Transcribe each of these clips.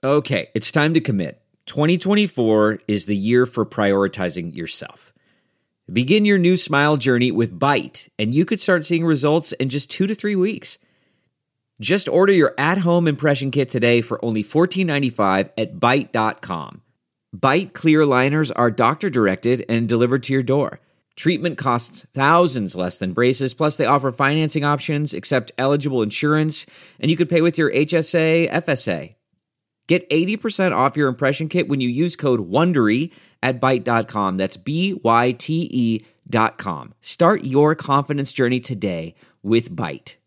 Okay, it's time to commit. 2024 is the year for prioritizing yourself. Begin your new smile journey with Byte, and you could start seeing results in just 2 to 3 weeks. Just order your at-home impression kit today for only $14.95 at Byte.com. Byte clear liners are doctor-directed and delivered to your door. Treatment costs thousands less than braces, plus they offer financing options, accept eligible insurance, and you could pay with your HSA, FSA. Get 80% off your impression kit when you use code WONDERY at Byte.com. That's BYTE.com. Start your confidence journey today with Byte.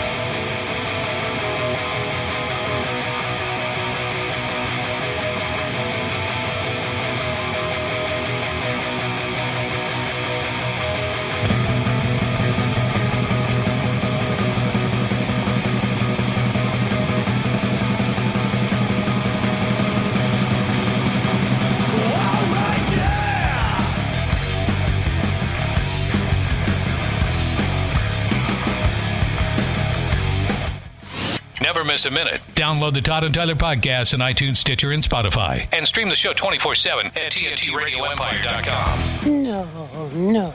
Never miss a minute. Download the Todd and Tyler podcast on iTunes, Stitcher, and Spotify. And stream the show 24/7 at TNTRadioEmpire.com. No.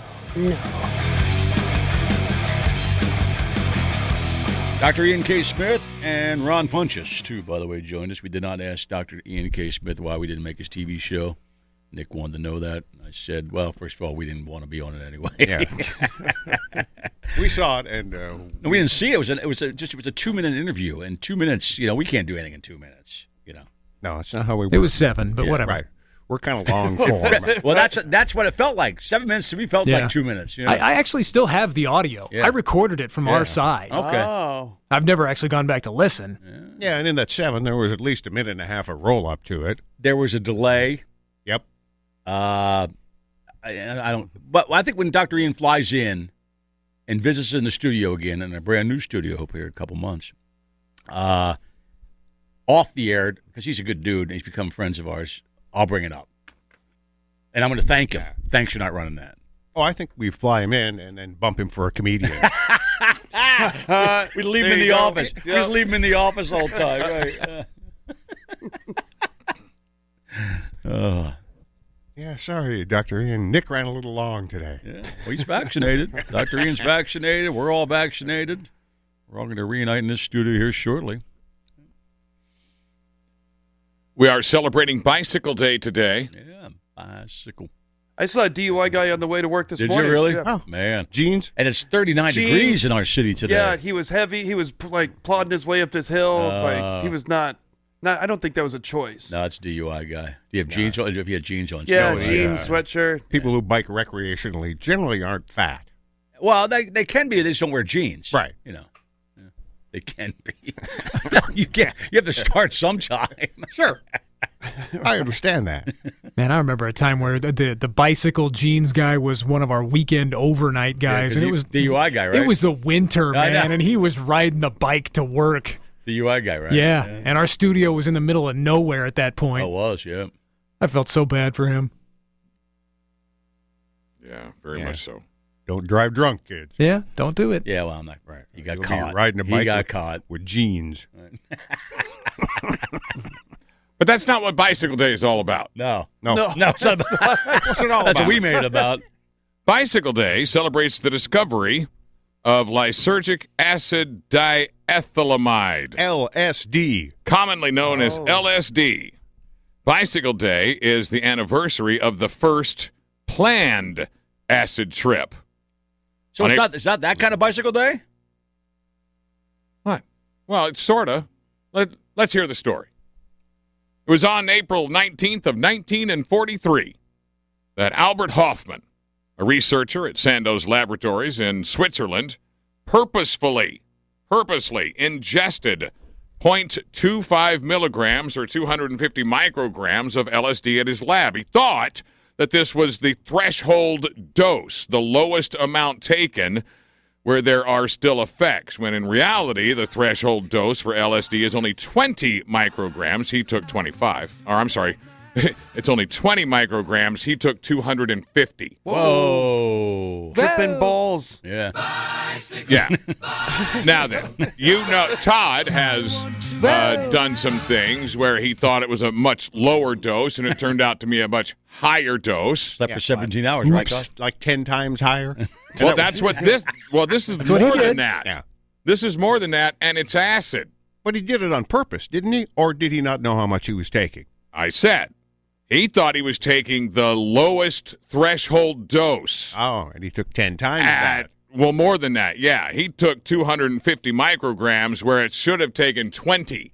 Dr. Ian K. Smith and Ron Funches, too, by the way, joined us. We did not ask Dr. Ian K. Smith why we didn't make his TV show. Nick wanted to know that. I said, well, first of all, we didn't want to be on it anyway. Yeah. We saw it, and no, we didn't see it. It was a 2-minute interview. In 2 minutes, we can't do anything in 2 minutes. No, it's not how we work. It was 7, but Yeah, whatever. Right. We're kind of long form. Well, that's what it felt like. 7 minutes to me felt like 2 minutes. I actually still have the audio. Yeah. I recorded it from our side. Okay. Oh. I've never actually gone back to listen. Yeah, and in that 7, there was at least a minute and a half of roll-up to it. There was a delay. Yep. I don't. But I think when Dr. Ian flies in and visits in the studio again, in a brand new studio, hopefully in a couple months, off the air, because he's a good dude and he's become friends of ours, I'll bring it up. And I'm going to thank him. Thanks for not running that. Oh, I think we fly him in and then bump him for a comedian. We leave him in the office. We just leave him in the office all the time. Right. Yeah, sorry, Dr. Ian. Nick ran a little long today. Yeah. Well, he's vaccinated. Dr. Ian's vaccinated. We're all vaccinated. We're all going to reunite in this studio here shortly. We are celebrating Bicycle Day today. Yeah, bicycle. I saw a DUI guy on the way to work this Did morning. you really? Yeah. Oh, man. Jeans? And it's 39 degrees in our city today. Yeah, he was heavy. He was plodding his way up this hill. He was not. I don't think that was a choice. No, it's DUI guy. Do you have jeans on? If you had jeans on, Yeah, so, jeans, sweatshirt. People who bike recreationally generally aren't fat. Well, they can be. They just don't wear jeans. Right. Yeah, they can be. You can't. You have to start sometime. Sure. I understand that. Man, I remember a time where the bicycle jeans guy was one of our weekend overnight guys, and it was DUI guy, right? It was the winter, I know. man, and he was riding the bike to work. The UI guy, right? Yeah, and our studio was in the middle of nowhere at that point. Oh, it was, yeah. I felt so bad for him. Yeah, very much so. Don't drive drunk, kids. Yeah, don't do it. Yeah, well, I'm not right. He got You'll be caught. riding a bike He got caught. with jeans. But that's not what Bicycle Day is all about. No. It's not about. What's it all That's about? what we made it about. Bicycle Day celebrates the discovery of lysergic acid diethylamide, LSD. commonly known as LSD. Bicycle Day is the anniversary of the first planned acid trip. So it's not that kind of bicycle day? What? Well, it's sort of. Let's hear the story. It was on April 19th of 1943 that Albert Hoffman, a researcher at Sandoz Laboratories in Switzerland, purposely ingested 0.25 milligrams or 250 micrograms of LSD at his lab. He thought that this was the threshold dose, the lowest amount taken where there are still effects, when in reality, the threshold dose for LSD is only 20 micrograms. He took 25. Or, I'm sorry, it's only 20 micrograms. He took 250. Whoa. Tripping balls. Yeah. Yeah. Now then, Todd has done some things where he thought it was a much lower dose, and it turned out to be a much higher dose. Slept for 17 hours, right, Todd? Like 10 times higher. Well, that's what this. Well, this is more than that. Yeah. This is more than that, and it's acid. But he did it on purpose, didn't he? Or did he not know how much he was taking? I said he thought he was taking the lowest threshold dose. Oh, and he took 10 times that. Well, more than that. Yeah, he took 250 micrograms where it should have taken 20.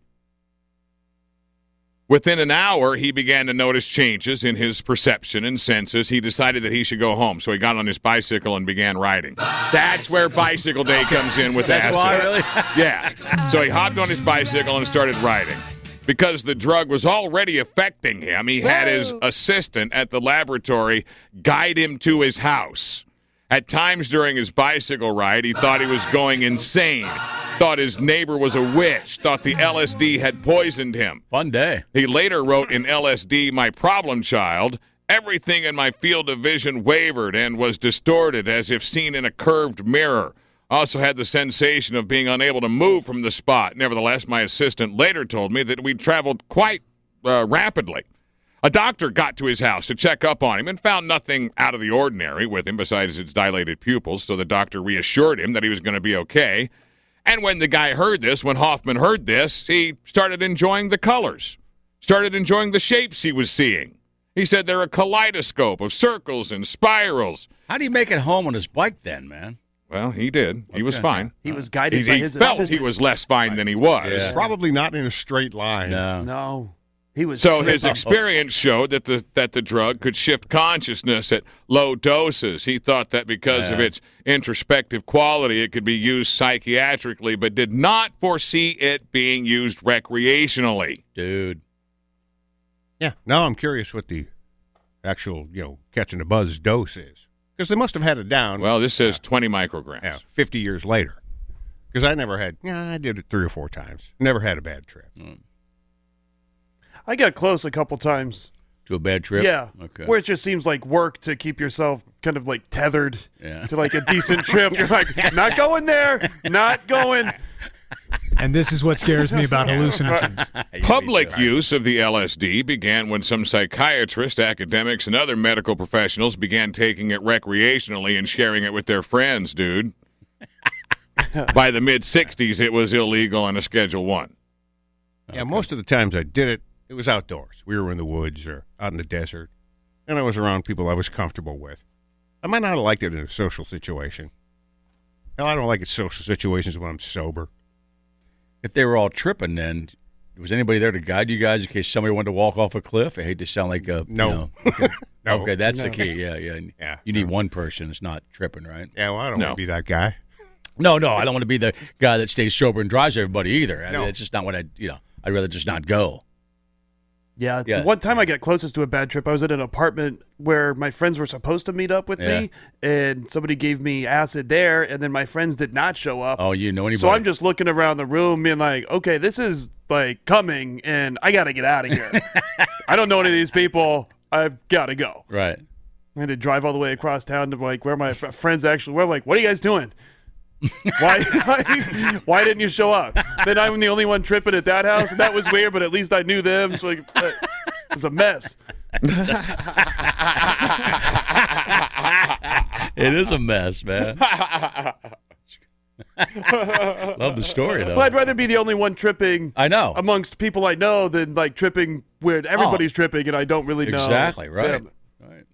Within an hour, he began to notice changes in his perception and senses. He decided that he should go home, so he got on his bicycle and began riding. That's where Bicycle Day comes in with That's acid. why, really? Yeah. So he hopped on his bicycle and started riding. Because the drug was already affecting him, he had his assistant at the laboratory guide him to his house. At times during his bicycle ride, he thought he was going insane, thought his neighbor was a witch, thought the LSD had poisoned him. Fun day. He later wrote in LSD, "My problem child, everything in my field of vision wavered and was distorted as if seen in a curved mirror. Also had the sensation of being unable to move from the spot. Nevertheless, my assistant later told me that we'd traveled quite rapidly. A doctor got to his house to check up on him and found nothing out of the ordinary with him besides his dilated pupils, so the doctor reassured him that he was going to be okay. And when Hoffman heard this, he started enjoying the colors, started enjoying the shapes he was seeing. He said they're a kaleidoscope of circles and spirals. How do you make it home on his bike then, man? Well, he did. He was fine. He was guided by He his felt assistant. he was less fine than he was. Yeah. Probably not in a straight line. No. He was So his experience showed that the drug could shift consciousness at low doses. He thought that because of its introspective quality, it could be used psychiatrically, but did not foresee it being used recreationally. Dude. Yeah. Now I'm curious what the actual, catching a buzz dose is. Because they must have had it down. Well, this says 20 micrograms. 50 years later. Because I did it 3 or 4 times. Never had a bad trip. I got close a couple times. To a bad trip? Yeah. Okay. Where it just seems like work to keep yourself kind of like tethered Yeah. to like a decent trip. You're like, not going there, not going. And this is what scares me about hallucinogens. Public use of the LSD began when some psychiatrists, academics, and other medical professionals began taking it recreationally and sharing it with their friends, dude. By the mid-'60s, it was illegal and a Schedule I. Yeah, most of the times I did it, it was outdoors. We were in the woods or out in the desert, and I was around people I was comfortable with. I might not have liked it in a social situation. Hell, I don't like it in social situations when I'm sober. If they were all tripping, then was anybody there to guide you guys in case somebody wanted to walk off a cliff? I hate to sound like a No. Okay, No. okay, that's the key. Yeah. Yeah, You need one person that's not tripping, right? Yeah, well, I don't No. want to be that guy. No, I don't want to be the guy that stays sober and drives everybody either. I No. mean, it's just not what I'd rather just not go. Yeah, Yeah. the one time I got closest to a bad trip, I was at an apartment where my friends were supposed to meet up with me, and somebody gave me acid there, and then my friends did not show up. Oh, you know anybody? So I'm just looking around the room being like, okay, this is like coming, and I got to get out of here. I don't know any of these people. I've got to go. Right. I had to drive all the way across town to like where my friends actually were. Like, what are you guys doing? Why didn't you show up? Then I'm the only one tripping at that house, and that was weird. But at least I knew them. So like, it was a mess. It is a mess, man. Love the story, though. Well, I'd rather be the only one tripping. I know. Amongst people I know than like tripping where everybody's tripping and I don't really know. Exactly, right. them. Right.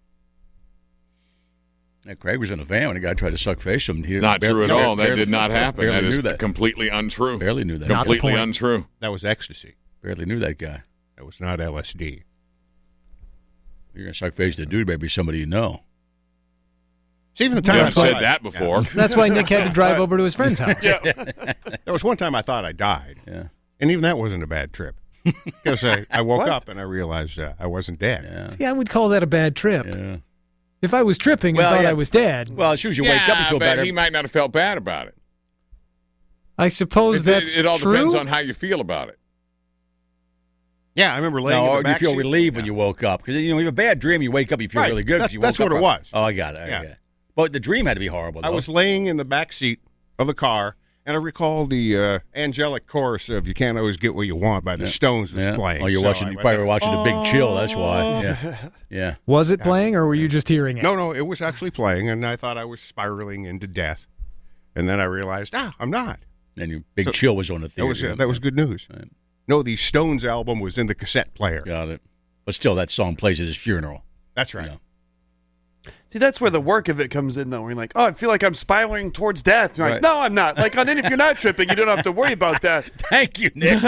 Yeah, Craig was in a van when a guy tried to suck face him. He Not true at all. That barely- did not happen. Barely That is knew that. completely untrue. Barely knew that. Not the Completely point. untrue. That was ecstasy. Barely knew that guy. That was not LSD. You're going to suck face to a dude, maybe somebody you know. See, even the time I I've thought said I- that before. That's why Nick had to drive over to his friend's house. There was one time I thought I died. Yeah. And even that wasn't a bad trip. Because I woke up and I realized I wasn't dead. Yeah. See, I would call that a bad trip. Yeah. If I was tripping and Well, thought yeah. I was dead, Well, as soon as you wake up, you feel but better. he might not have felt bad about it. I suppose that's It all true. depends on how you feel about it. Yeah, I remember laying No, in the you back feel seat. relieved when you woke up because you have a bad dream. You wake up, you feel Right. really good. 'cause That's- you that's woke what up it was. Oh, I got it. Yeah. But the dream had to be horrible. I though. was laying in the back seat of the car, and I recall the angelic chorus of "You Can't Always Get What You Want" by the Stones was playing. Oh, you're So watching. I You went, probably were watching The Big Chill. That's Oh. why. Yeah. Yeah. Was it playing, or were you just hearing it? No, it was actually playing, and I thought I was spiraling into death. And then I realized, I'm not. And your Big So- Chill was on the theater. That was good news. Right. No, the Stones album was in the cassette player. Got it. But still, that song plays at his funeral. That's right. Yeah. See, that's where the work of it comes in, though. Where you're like, oh, I feel like I'm spiraling towards death. You're Right. like, no, I'm not. Like, and then if you're not tripping, you don't have to worry about that. Thank you, Nick.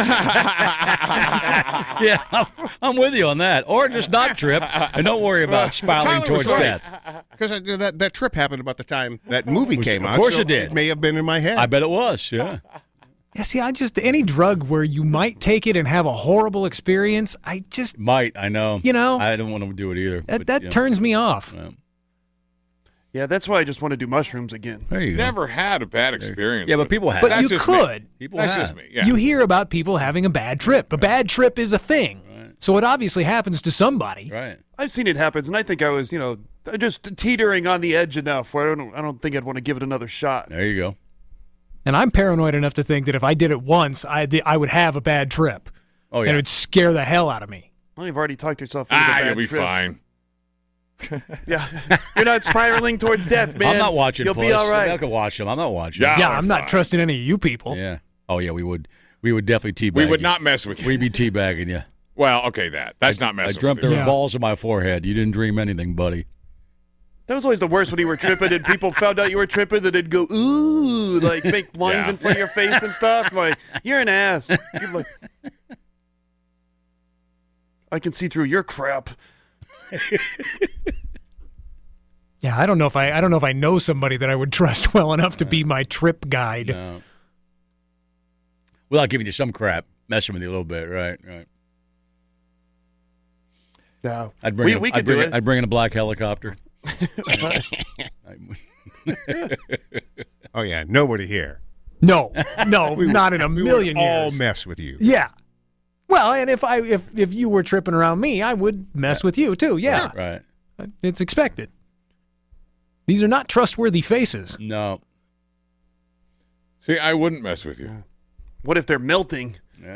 Yeah, I'm with you on that. Or just not trip and don't worry about spiraling Tyler was towards right. death. Because that trip happened about the time that movie came out. Of course so it did. It may have been in my head. I bet it was. Yeah. Yeah, see, any drug where you might take it and have a horrible experience, I just Might, I know. You know? I don't want to do it either. that turns me off. Yeah. Yeah, that's why I just want to do mushrooms again. There you go. Never had a bad experience. Yeah, but with people it. have. But That's you just could. Me. People That's have. just me. Yeah. You hear about people having a bad trip. A bad trip is a thing. Right. So it obviously happens to somebody. Right. I've seen it happen, and I think I was, just teetering on the edge enough where I don't think I'd want to give it another shot. There you go. And I'm paranoid enough to think that if I did it once, I would have a bad trip. Oh, And yeah. it would scare the hell out of me. Well, you've already talked yourself into a bad You'll be trip. fine. Yeah, you're not spiraling towards death, man. I'm not watching You'll Puss. be all I right. can watch them. I'm not watching. Yeah. Yeah, we're I'm not fine. trusting any of you people. Yeah. Oh, yeah, we would definitely teabag We would you. not mess with you. We'd be teabagging you. Well, okay, that's not I messing dreamt with there you. were Yeah. balls in my forehead. You didn't dream anything, buddy. That was always the worst when you were tripping and people found out you were tripping, and they'd go, ooh, like make lines Yeah. in front of your face and stuff. I'm like, you're an ass. You're like, I can see through your crap. Yeah, I don't know if I know somebody that I would trust well enough to be my trip guide. No. Without giving you some crap, messing with you a little bit, right? No, I'd bring we could do it. I'd bring in a black helicopter. Oh, yeah, nobody here. No, not in a We million would all years. mess with you. Yeah. Well, and if you were tripping around me, I would mess with you too. Yeah, Right. it's expected. These are not trustworthy faces. No. See, I wouldn't mess with you. What if they're melting?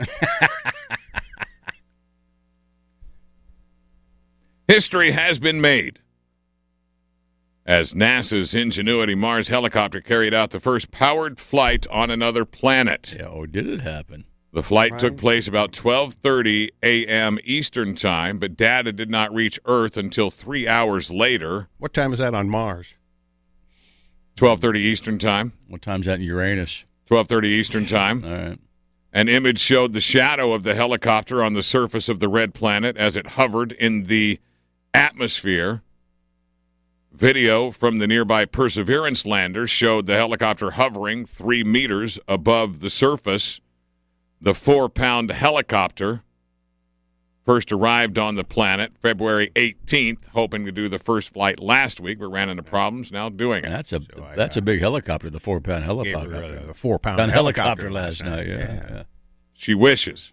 History has been made as NASA's Ingenuity Mars helicopter carried out the first powered flight on another planet. Yeah. Oh, did it happen? The flight took place about 12:30 a.m. Eastern Time, but data did not reach Earth until 3 hours later. What time is that on Mars? 12:30 Eastern Time. What time's that in Uranus? 12:30 Eastern Time. All right. An image showed the shadow of the helicopter on the surface of the red planet as it hovered in the atmosphere. Video from the nearby Perseverance lander showed the helicopter hovering 3 meters above the surface. The 4-pound helicopter first arrived on the planet February 18th, hoping to do the first flight last week, but ran into problems, now doing it. That's a big helicopter, the 4-pound Gave helicopter. her the 4-pound Done helicopter last night. Yeah. She wishes.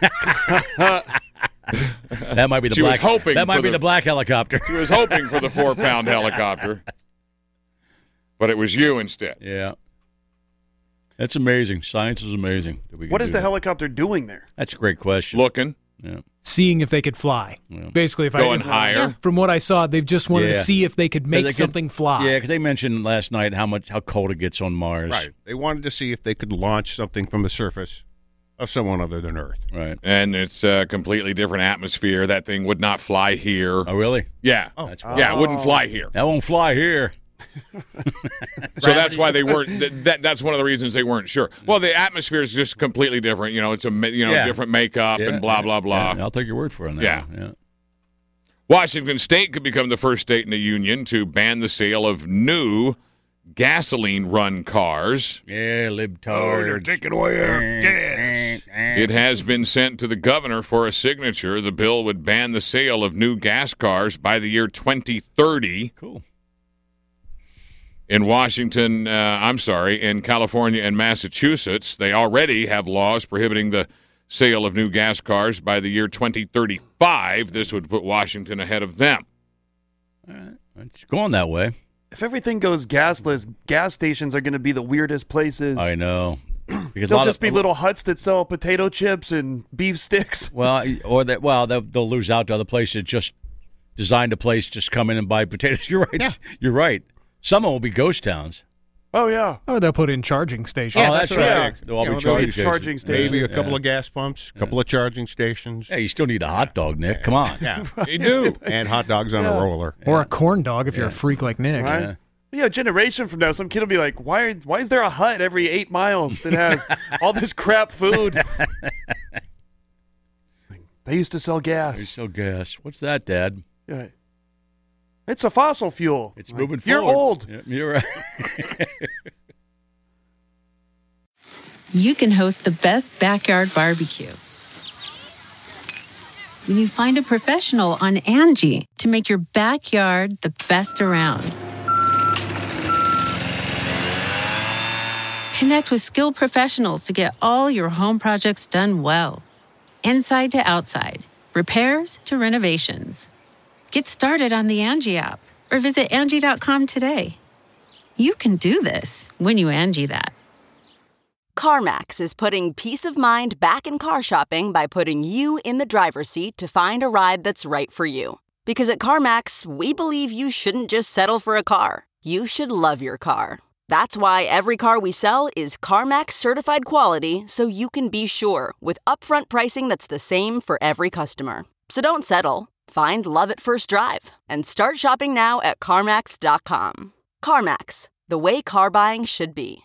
That might be the She was black. hoping that might for be the- the black helicopter. She was hoping for the 4-pound helicopter, but it was you instead. Yeah. That's amazing. Science is amazing. that we can What is do the that. helicopter doing there? That's a great question. Looking, Yeah. Seeing if they could fly. Yeah. Basically, if going I higher. from what I saw, they've just wanted Yeah. to see if they could make They could- something fly. Yeah, because they mentioned last night how cold it gets on Mars. Right. They wanted to see if they could launch something from the surface of someone other than Earth. Right. And it's a completely different atmosphere. That thing would not fly here. Oh, really? Yeah. That's Yeah, it wouldn't fly here. That won't fly here. So that's why they weren't. That's one of the reasons they weren't sure. Well, the atmosphere is just completely different. It's a Yeah. different makeup and blah blah blah. Yeah, I'll take your word for it on that. Yeah. one. Yeah. Washington State could become the first state in the union to ban the sale of new gasoline-run cars. Yeah, libtard. taking away our gas. It has been sent to the governor for a signature. The bill would ban the sale of new gas cars by the year 2030. Cool. In Washington, in California and Massachusetts, they already have laws prohibiting the sale of new gas cars by the year 2035. This would put Washington ahead of them. All right. It's going that way. If everything goes gasless, gas stations are going to be the weirdest places. I know. Because They'll just be little huts that sell potato chips and beef sticks. Well, they'll lose out to other places that just designed a place, just come in and buy potatoes. You're right. Yeah. You're right. Some will be ghost towns. Oh, yeah. Or they'll put in charging stations. Oh, that's right. Yeah. They'll all be There'll be charging stations. Maybe a couple of gas pumps, a couple of charging stations. Yeah, you still need a hot dog, Nick. Come on. Yeah. You do. And hot dogs on a roller. Or a corn dog if you're a freak like Nick. Right? Yeah. Yeah, a generation from now, some kid will be like, why is there a hut every 8 miles that has all this crap food? They used to sell gas. They sell gas. What's that, Dad? Yeah. It's a fossil fuel. It's moving You're forward. old. Yeah, you're right. You can host the best backyard barbecue when you find a professional on Angie to make your backyard the best around. Connect with skilled professionals to get all your home projects done well. Inside to outside, repairs to renovations. Get started on the Angie app or visit Angie.com today. You can do this when you Angie that. CarMax is putting peace of mind back in car shopping by putting you in the driver's seat to find a ride that's right for you. Because at CarMax, we believe you shouldn't just settle for a car. You should love your car. That's why every car we sell is CarMax certified quality, so you can be sure with upfront pricing that's the same for every customer. So don't settle. Find love at first drive and start shopping now at CarMax.com. CarMax, the way car buying should be.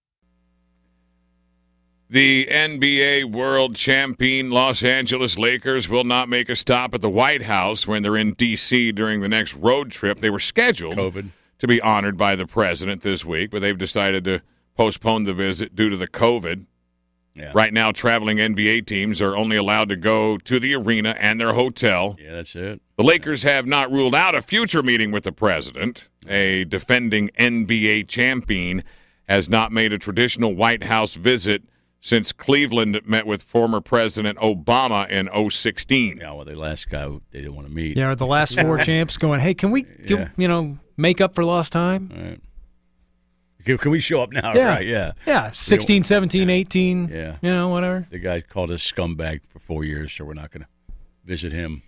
The NBA World Champion Los Angeles Lakers will not make a stop at the White House when they're in D.C. during the next road trip. They were scheduled to be honored by the president this week, but they've decided to postpone the visit due to the COVID. Yeah. Right now, traveling NBA teams are only allowed to go to the arena and their hotel. Yeah, that's it. The Lakers have not ruled out a future meeting with the president. A defending NBA champion has not made a traditional White House visit since Cleveland met with former President Obama in 2016. Yeah, well, the last guy they didn't want to meet. Yeah, the last four champs going, hey, can we, make up for lost time? All right. Can we show up now? Yeah. Right, yeah. Yeah, 16, 17, 18, Yeah. whatever. The guy called us scumbag for 4 years, so we're not going to visit him.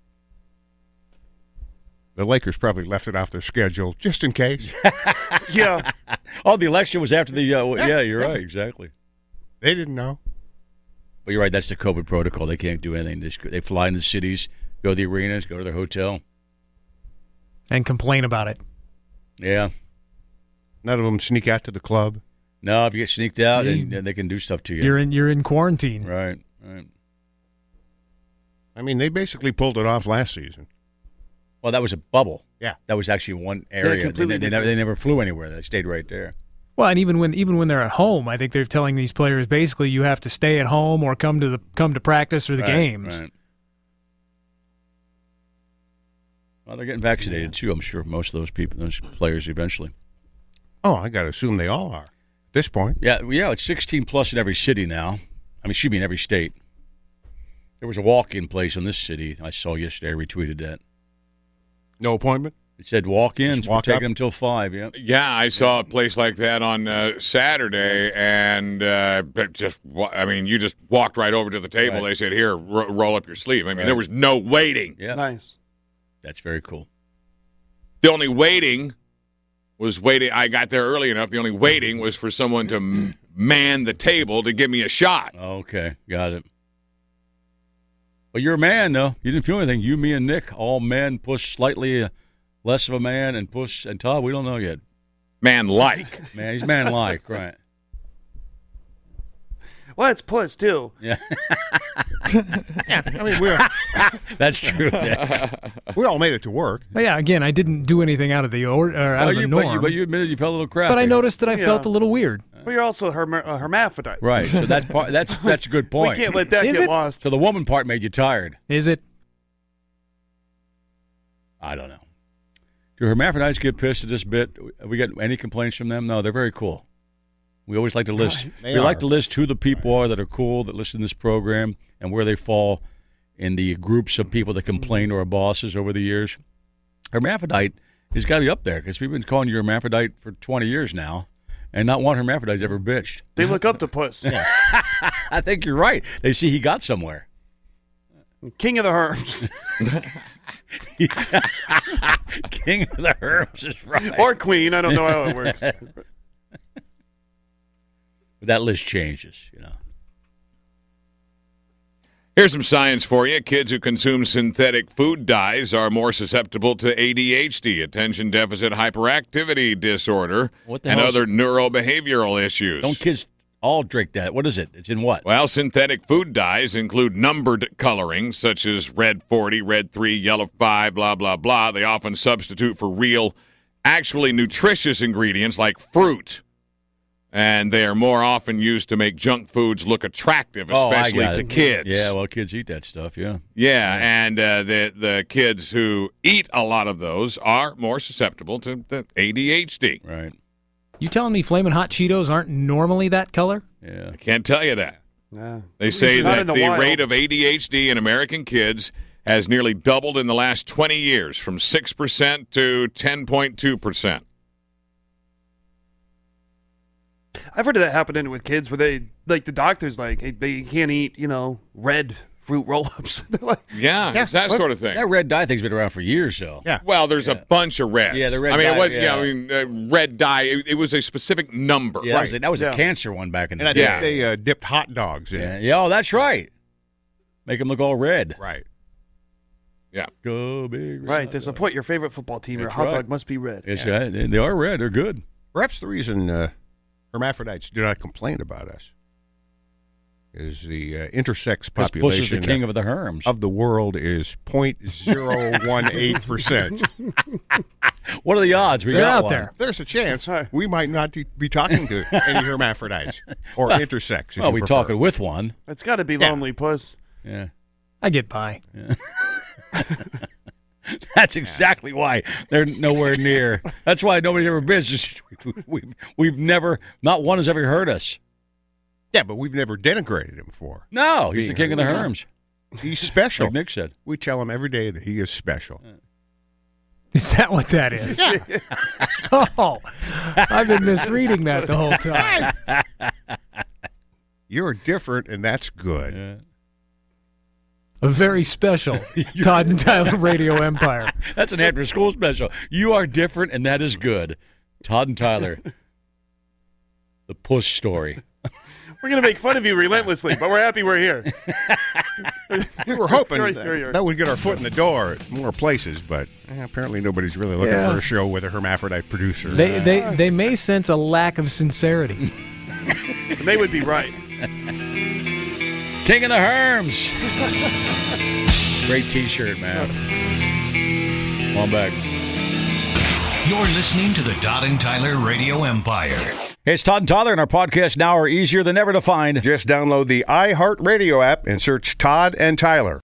The Lakers probably left it off their schedule just in case. Yeah. Oh, the election was after the yeah, you're right, exactly. They didn't know. But you're right, that's the COVID protocol. They can't do anything. They fly into the cities, go to the arenas, go to their hotel. And complain about it. Yeah. None of them sneak out to the club. No, if you get sneaked out, and they can do stuff to you. You're in quarantine. Right. I mean, they basically pulled it off last season. Well, that was a bubble. Yeah. That was actually one area. They never flew anywhere. They stayed right there. Well, and even when they're at home, I think they're telling these players basically you have to stay at home or come to practice or the games. Right. Well, they're getting vaccinated too. I'm sure most of those players eventually. Oh, I got to assume they all are at this point. Yeah. It's 16 plus in every city now. I mean, should be in every state. There was a walk-in place in this city I saw yesterday. I retweeted that. No appointment? It said walk-ins. We're taking them till 5. Yeah. Yeah, I saw a place like that on Saturday, and you just walked right over to the table. Right. They said, "Here, roll up your sleeve." I mean, there was no waiting. Yeah. Nice. That's very cool. The only waiting was waiting. I got there early enough. The only waiting was for someone to man the table to give me a shot. Okay, got it. Well, you're a man, though. You didn't feel anything. You, me, and Nick, all men, Push slightly less of a man, and Push and Todd, we don't know yet. Man-like. Man, he's man-like, right. Well, it's Puss, too. Yeah. I mean, That's true. Yeah. we all made it to work. But yeah, again, I didn't do anything out of the norm. But you admitted you felt a little crappy. But I noticed that I felt a little weird. But you're also a hermaphrodite. Right. So that's a good point. We can't let that get lost. So the woman part made you tired. Is it? I don't know. Do hermaphrodites get pissed at this bit? Have we got any complaints from them? No, they're very cool. We always like to list. They We are. like to list who the people are that are cool that listen to this program and where they fall in the groups of people that complain to our bosses over the years. Hermaphrodite has got to be up there because we've been calling you hermaphrodite for 20 years now, and not one hermaphrodite's ever bitched. They look up to Puss. I think you're right. They see he got somewhere. King of the Herms. King of the Herbs is right. Or Queen. I don't know how it works. That list changes, you know. Here's some science for you. Kids who consume synthetic food dyes are more susceptible to ADHD, attention deficit hyperactivity disorder, What the and hell is- other neurobehavioral issues. Don't kids all drink that? What is it? It's in what? Well, synthetic food dyes include numbered colorings such as red 40, red 3, yellow 5, blah, blah, blah. They often substitute for real, actually nutritious ingredients like fruit. And they are more often used to make junk foods look attractive, especially I got to it. kids. Yeah, well, kids eat that stuff, yeah. Yeah, and the kids who eat a lot of those are more susceptible to the ADHD. Right. You telling me Flamin' Hot Cheetos aren't normally that color? Yeah. I can't tell you that. Yeah. They say Not that in the wild. rate of ADHD in American kids has nearly doubled in the last 20 years, from 6% to 10.2%. I've heard of that happening with kids where they, like the doctor's like, hey, they can't eat, red fruit roll-ups. They're like, Yeah, it's that sort of thing. That red dye thing's been around for years, though. Yeah. Well, there's a bunch of reds. Yeah, the red I mean, dye, what? yeah. Red dye. It was a specific number. Yeah, that was Yeah. a cancer one back in the And I day. think they dipped hot dogs in Yeah. it. Yeah, oh, that's right. Make them look all red. Right. Yeah. Go big. right, to support your favorite football team, your That's hot right. dog must be red. It's right. They are red. They're good. Perhaps the reason hermaphrodites do not complain about us is the intersex Because Bush is the population king of the Herms. of the world is 0.018%. What are the odds? We They're got out one. there. There's a chance we might not be talking to any hermaphrodites or intersex. if Well, you we prefer. talking with one. It's got to be Yeah. lonely, Puss. Yeah. I get by. That's exactly why they're nowhere near. That's why nobody's ever been. Just, we've never, not one has ever heard us. Yeah, but we've never denigrated him for. No, he's the Being king of the heard. Herms. He's special. Like Nick said. We tell him every day that he is special. Is that what that is? Oh, I've been misreading that the whole time. You're different, and that's good. Yeah. A very special Todd and Tyler Radio Empire. That's an after school special. You are different, and that is good. Todd and Tyler. The Puss story. We're going to make fun of you relentlessly, but we're happy we're here. We were hoping You're- that would get our foot in the door at more places, but apparently nobody's really looking Yeah. for a show with a hermaphrodite producer. They may sense a lack of sincerity. And they would be right. King of the Herms. Great T-shirt, man. Come on back. You're listening to the Todd and Tyler Radio Empire. Hey, it's Todd and Tyler, and our podcasts now are easier than ever to find. Just download the iHeartRadio app and search Todd and Tyler.